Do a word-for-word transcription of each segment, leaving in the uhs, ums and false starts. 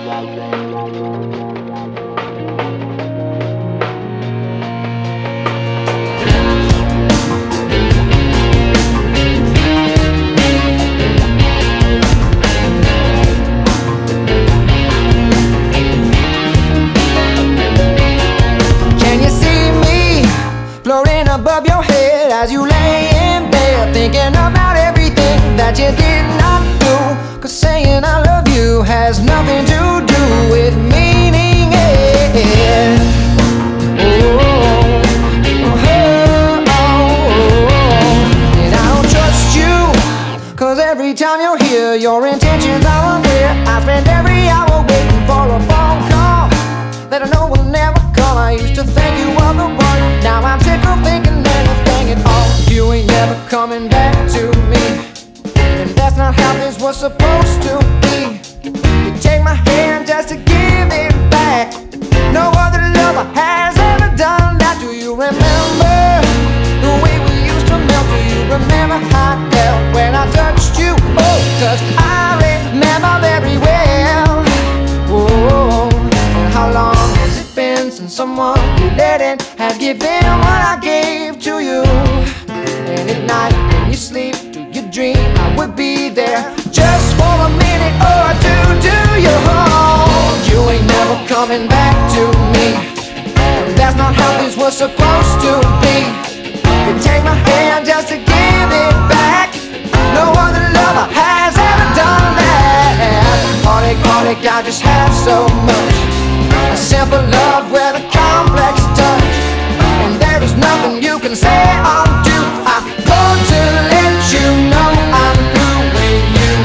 Floating above your head as you lay in bed, thinking about everything that you did not do. Cause saying I love you has nothing to do with meaning it. Oh, oh, oh, oh. And I don't trust you, cause every time you're here, your intentions are unclear. I spend every hour waiting for a phone call that I know will never come. I used to think you were the one, now I'm sick of thinking anything at all. You ain't never coming back to me, and that's not how this was supposed to be. You take my hand just to give it back. No other lover has ever done that. Do you remember the way we used to melt? Do you remember how it felt when I touched you? Oh, cause I remember very well. Whoa, and how long has it been since someone you let in has given what I gave to you? And at night when you sleep, do you dream I would be there just for a minute or two? Do you hold? You ain't never coming back to me, and that's not how this was supposed to be. You take my hand just to give it back. No other lover has ever done that. Heartache, heartache, I just have so much. A simple love with a complex touch, and there is nothing you can say or do. I want to let you know I'm through with you.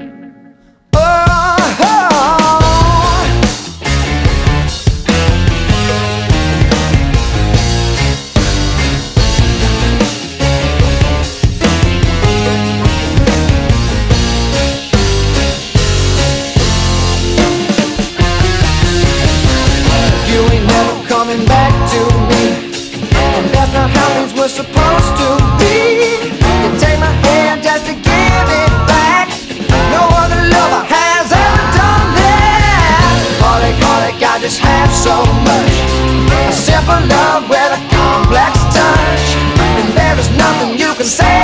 Oh, oh. You ain't never coming back to me, and that's not how things were supposed to be. You take my hand just to give it back. No other lover has ever done that. Heartache, heartache, I just have so much. A simple love with a complex touch, and there is nothing you can say